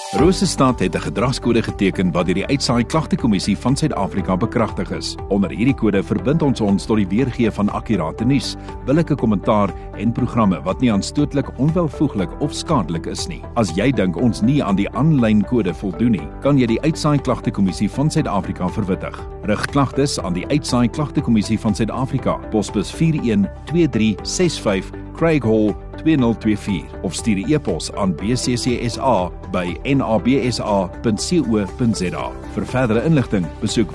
Rosestad het 'n gedragskode geteken wat deur die Uitsaai Klagtekommissie van Suid-Afrika bekragtig is. Onder hierdie kode verbind ons tot die weergee van akkurate nuus, billike kommentaar en programme wat nie aanstootlik, onwelvoeglik of skadelik is nie. As jy dink ons nie aan die aanlyn kode voldoen nie, kan jy die Uitsaai Klagtekommissie van Suid-Afrika verwittig. Rig klagtes aan die Uitsaai Klagtekommissie van Suid-Afrika, posbus 412365 Craig Hall 2024 of stuur 'n e-pos aan bccsa@nabsa.co.za. Vir verdere inligting, besoek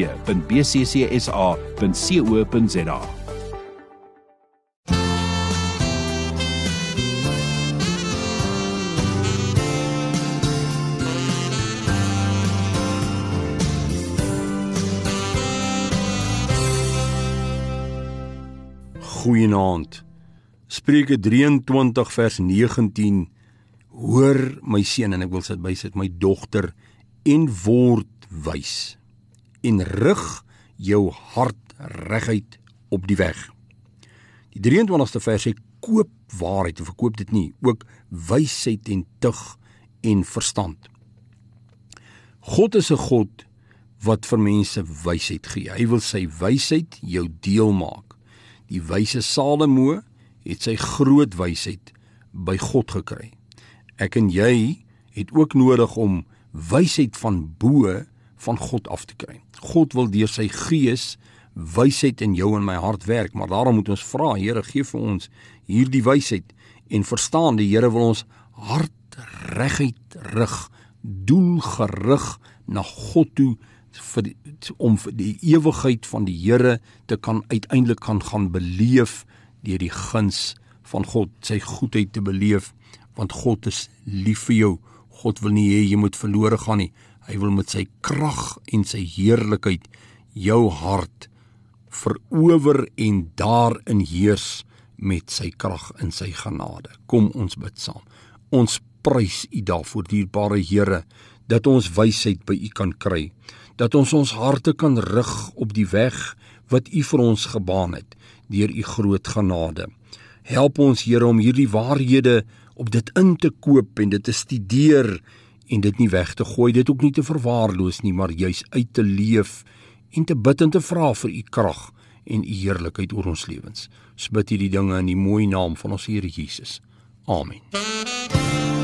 www.bccsa.co.za. Goeienaand. Spreuke 23 vers 19. Hoor my seun, en ek wil sit bysit, my dogter, en word wys, en rig jou hart reguit op die weg. Die 23ste vers sê, koop waarheid, en verkoop dit nie, ook wysheid en tug en verstand. God is 'n God wat vir mense wysheid gee. Hy wil sy wysheid jou deel maak. Die wyse Salomo het sy groot wysheid by God gekry. Ek en jy het ook nodig om wysheid van bo van God af te kry. God wil deur sy gees wysheid in jou en my hart werk, maar daarom moet ons vra, Here, gee vir ons hierdie wysheid en verstaan, die Here wil ons hart reguit rig, doelgerig na God toe, om vir die ewigheid van die Here te kan uiteindelik gaan beleef deur die guns van God, sy goedheid te beleef, want God is lief vir jou. God wil nie hê jy moet verlore gaan nie. Hy wil met sy krag en sy heerlikheid jou hart verower en daarin heers met sy krag en sy genade. Kom ons bid saam. Ons prys U daarvoor, dierbare Here, dat ons wysheid by U kan kry, dat ons harte kan rig op die weg wat U vir ons gebaan het, deur U groot genade. Help ons, Here, om hierdie waarhede op dit in te koop en dit te studeer en dit nie weg te gooi, dit ook nie te verwaarloos nie, maar juis uit te leef en te bid en te vra vir U krag en U heerlikheid oor ons lewens. Ons bid hierdie dinge in die mooi naam van ons Here Jesus. Amen.